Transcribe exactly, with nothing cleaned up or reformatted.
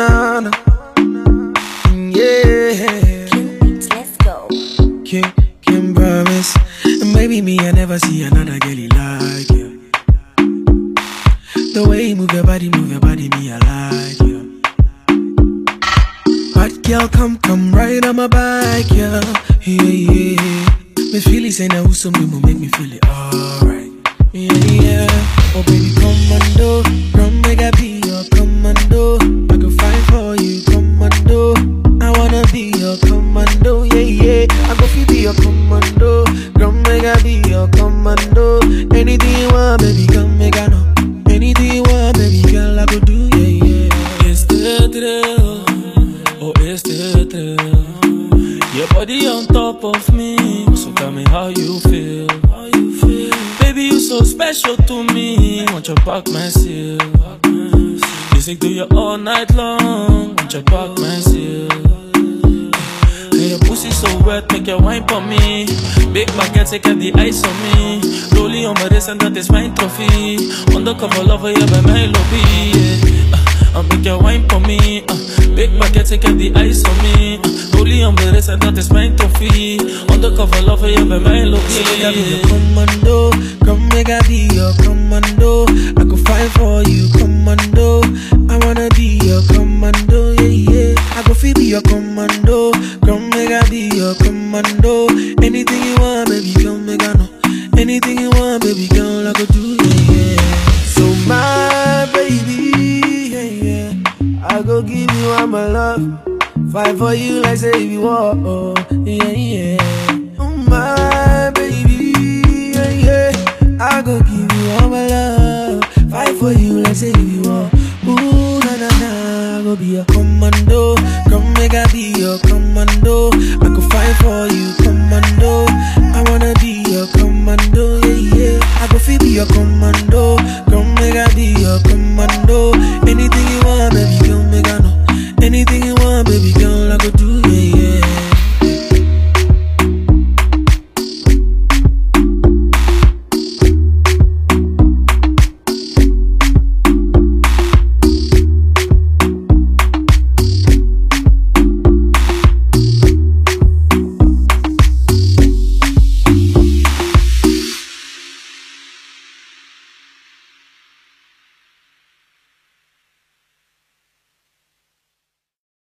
na na. Yeah. King Beats, let's go. King, King promise. And maybe me, I never see another girl like you. The way you move your body, move your body, me, I like you. Bad girl, come, come right on my bike, yeah. Yeah, yeah. Me feel it, say now who's some will make me feel it alright. Yeah, yeah. Oh baby, commando, come make I be your commando. I can fight for you, commando. I wanna be your commando, yeah, yeah. I go feel be your commando. Come make I be your commando. Anything you want, baby, come make I know. Anything you want, baby, girl, I go do, yeah, yeah. It's the thrill, oh, it's the thrill. Your body on top of me, so tell me how you feel. How you feel? Baby, you so special to me. Want your back, my seal. Music do you all night long. Want your back, my seal. And your pussy so wet, make your wine for me. Big baguette, take out the ice on me. Rolling on my wrist and that is my trophy. Undercover lover, yeah, by my lobby. Yeah. Uh, uh, make your wine for me. Uh, big baguette, take out the ice on me. Uh, rolling on my wrist and that is my trophy. Undercover lover, yeah, by my lobby. So make I be your commando. Come make I be your commando. I could fight for you, commando. I wanna be your commando, yeah, yeah. I go feel be your commando. Come make I be your commando. Anything you want, baby, come make I know. Anything you want, baby, girl, I go do, yeah, yeah. So my baby, yeah, yeah. I go give you all my love. Fight for you like say you want, oh, yeah, yeah. Oh my baby, yeah, yeah. I go give you all my love. Fight for you like say you want. Ooh, na na na, I go be your commando. Come make I be your commando. I could fight for you, commando. I wanna be your commando, yeah, yeah. I go feel be your commando.